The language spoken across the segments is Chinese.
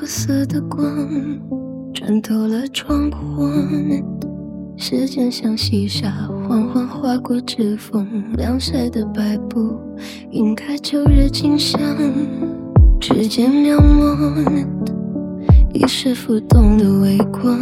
色的光穿透了窗框，时间像细沙缓缓划过指缝，晾晒的白布晕开旧日景象，指尖描摹一时浮动的微光，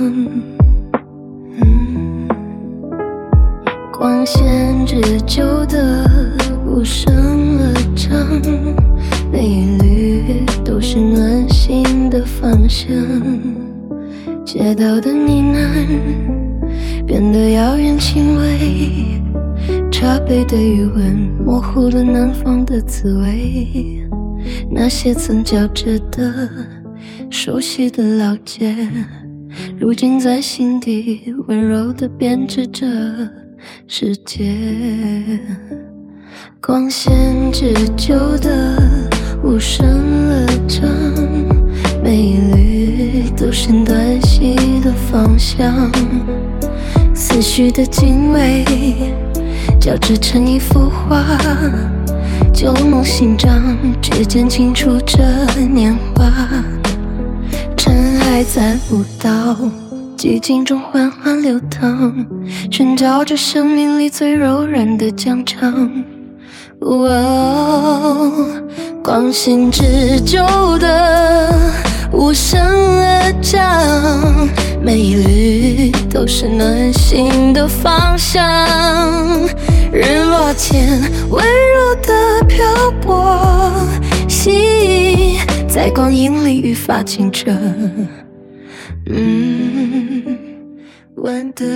光线织就的无声乐章，每一缕都是暖心的方向，街道的呢喃变得遥远轻微，茶杯的余温模糊了南方的滋味，那些曾交织的熟悉的老街，如今在心底温柔地编织着世界，光线织就的无声乐章，每一缕都是暖心的方向，思绪的经纬交织成一幅画，旧梦新章指尖清楚着年华，尘埃在舞蹈，寂静中缓缓流淌，寻找着生命里最柔软的疆场。光线织就的无声乐章，每一缕都是暖心的方向，日落前温柔的漂泊，心在光影里愈发清澈，晚的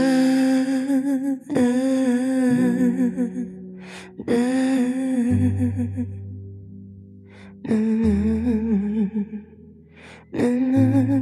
嗯